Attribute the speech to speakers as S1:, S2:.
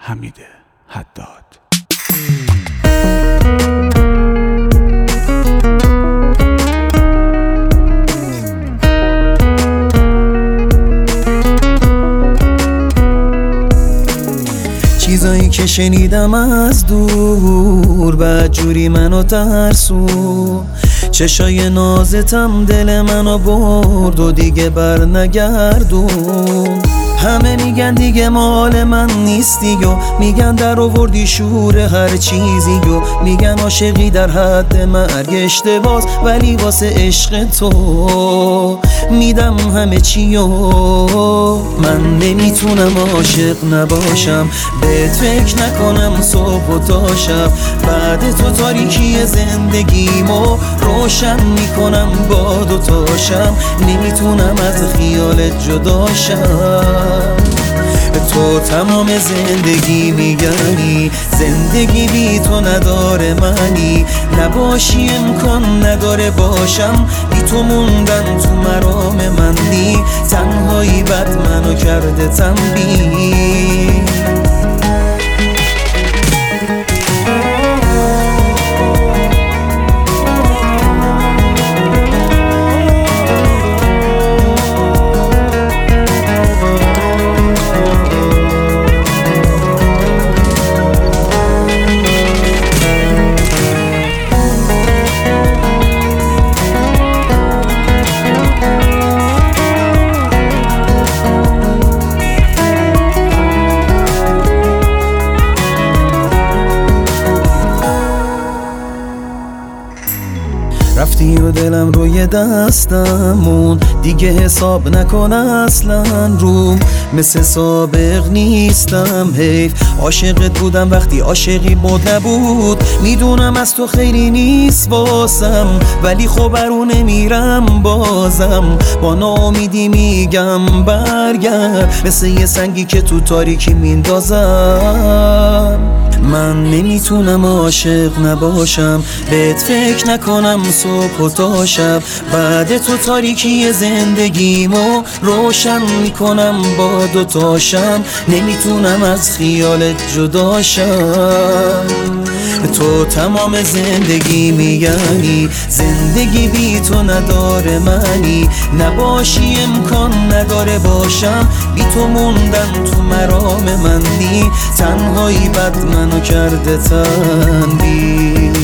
S1: حمید حداد.
S2: چیزایی که شنیدم از دور بدجوری منو ترسون، چشای نازتم دل منو برد و دیگه بر نگردون. همه میگن دیگه مال من نیستی و میگن در آوردی شور هر چیزی و میگن عاشقی در حد مرگ اشتباس، ولی واسه عشق تو میدم همه چی و من نمیتونم عاشق نباشم، بهت فکر نکنم صبح و تا شب. بعد تو تاریکی زندگیمو روشن میکنم با دوتاشم، نمیتونم از خیالت جداشم. تو تمام زندگی میگنی، زندگی بی تو نداره معنی، نباشی امکان نداره باشم، بی تو موندن تو مرام من نی، تنهایی بد منو کرده تنبیه. رفتی و دلم روی دستمون دیگه حساب نکن اصلا روم، مثل سابق نیستم حیف. عاشقت بودم وقتی عاشقی بود نبود، میدونم از تو خیلی نیست واسم، ولی خب برو نمیرم بازم. با ناامیدی میگم برگرد، مثل یه سنگی که تو تاریکی میندازم. من نمیتونم عاشق نباشم، بهت فکر نکنم صبح و تا شب. بعد تو تاریکی زندگیمو روشن میکنم با دوتاشم، نمیتونم از خیالت جداشم. تو تمام زندگی میگنی، زندگی بی تو نداره معنی، نباشی امکان نداره باشم، بی تو موندن تو مرام من نی، تنهایی بد منو کرده تنبیه.